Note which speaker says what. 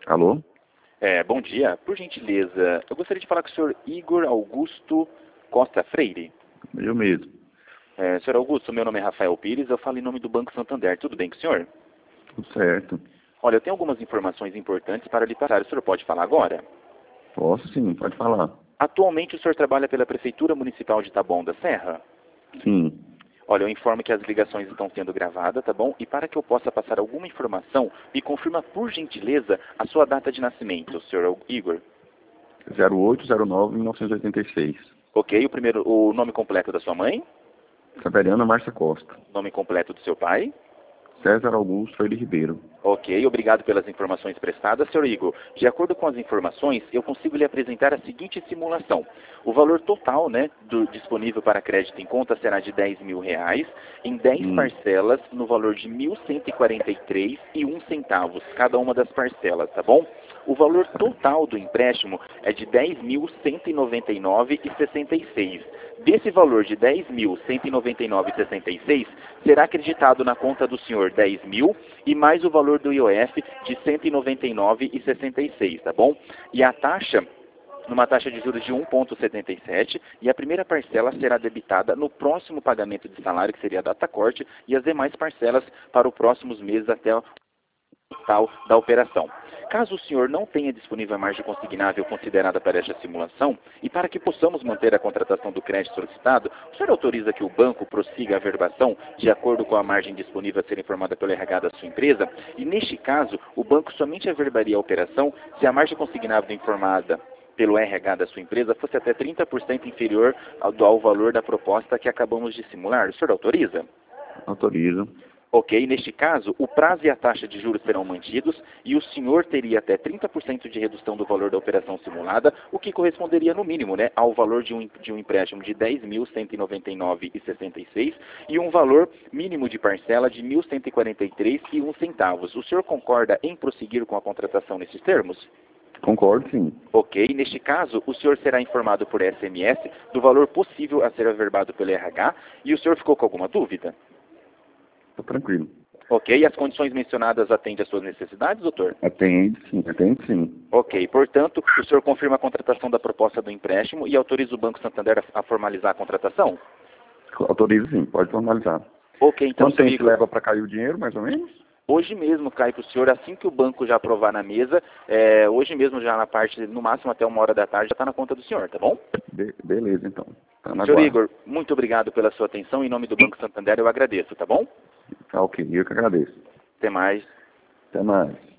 Speaker 1: Alô?
Speaker 2: Bom dia. Por gentileza, eu gostaria de falar com o senhor Igor Augusto Costa Freire.
Speaker 1: Eu mesmo.
Speaker 2: Senhor Augusto, meu nome é Rafael Pires, eu falo em nome do Banco Santander. Tudo bem com o senhor?
Speaker 1: Tudo certo.
Speaker 2: Olha, eu tenho algumas informações importantes para lhe passar. O senhor pode falar agora?
Speaker 1: Posso sim, pode falar.
Speaker 2: Atualmente o senhor trabalha pela Prefeitura Municipal de Taboão da Serra?
Speaker 1: Sim.
Speaker 2: Olha, eu informo que as ligações estão sendo gravadas, tá bom? E para que eu possa passar alguma informação, me confirma, por gentileza, a sua data de nascimento, senhor Igor.
Speaker 1: 0809-1986.
Speaker 2: Ok, o nome completo da sua mãe?
Speaker 1: Severiana Márcia Costa.
Speaker 2: Nome completo do seu pai?
Speaker 1: César Augusto Freire Ribeiro.
Speaker 2: Ok, obrigado pelas informações prestadas, senhor Igor. De acordo com as informações, eu consigo lhe apresentar a seguinte simulação. O valor total, disponível para crédito em conta será de R$ 10.000, em 10 parcelas, no valor de R$ 1.143,01, cada uma das parcelas, tá bom? O valor total do empréstimo é de R$ 10.199,66. Desse valor de R$ 10.199,66, será acreditado na conta do senhor 10.000 e mais o valor do IOF de R$ 199,66, tá bom? E a taxa, numa taxa de juros de 1,77, e a primeira parcela será debitada no próximo pagamento de salário, que seria a data corte, e as demais parcelas para os próximos meses até o total da operação. Caso o senhor não tenha disponível a margem consignável considerada para esta simulação, e para que possamos manter a contratação do crédito solicitado, o senhor autoriza que o banco prossiga a averbação de acordo com a margem disponível a ser informada pelo RH da sua empresa? E neste caso, o banco somente averbaria a operação se a margem consignável informada pelo RH da sua empresa fosse até 30% inferior ao valor da proposta que acabamos de simular. O senhor autoriza?
Speaker 1: Autorizo.
Speaker 2: Ok, neste caso, o prazo e a taxa de juros serão mantidos e o senhor teria até 30% de redução do valor da operação simulada, o que corresponderia no mínimo, ao valor de um empréstimo de R$ 10.199,66 e um valor mínimo de parcela de R$ 1.143,01. O senhor concorda em prosseguir com a contratação nesses termos?
Speaker 1: Concordo, sim.
Speaker 2: Ok, neste caso, o senhor será informado por SMS do valor possível a ser averbado pelo RH e o senhor ficou com alguma dúvida?
Speaker 1: Estou tranquilo.
Speaker 2: Ok, e as condições mencionadas atendem às suas necessidades, doutor?
Speaker 1: Atende sim.
Speaker 2: Ok, portanto, o senhor confirma a contratação da proposta do empréstimo e autoriza o Banco Santander a formalizar a contratação?
Speaker 1: Autorizo sim, pode formalizar.
Speaker 2: Ok, então,
Speaker 1: Quanto tempo leva para cair o dinheiro, mais ou menos?
Speaker 2: Hoje mesmo cai para o senhor, assim que o banco já aprovar na mesa, hoje mesmo já na parte, no máximo até 1 hora da tarde, já está na conta do senhor, tá bom?
Speaker 1: Beleza, então. Tá na
Speaker 2: Senhor
Speaker 1: guarda.
Speaker 2: Igor, muito obrigado pela sua atenção. Em nome do Banco Santander, eu agradeço, tá bom?
Speaker 1: Tá ok, eu que agradeço.
Speaker 2: Até mais.
Speaker 1: Até mais.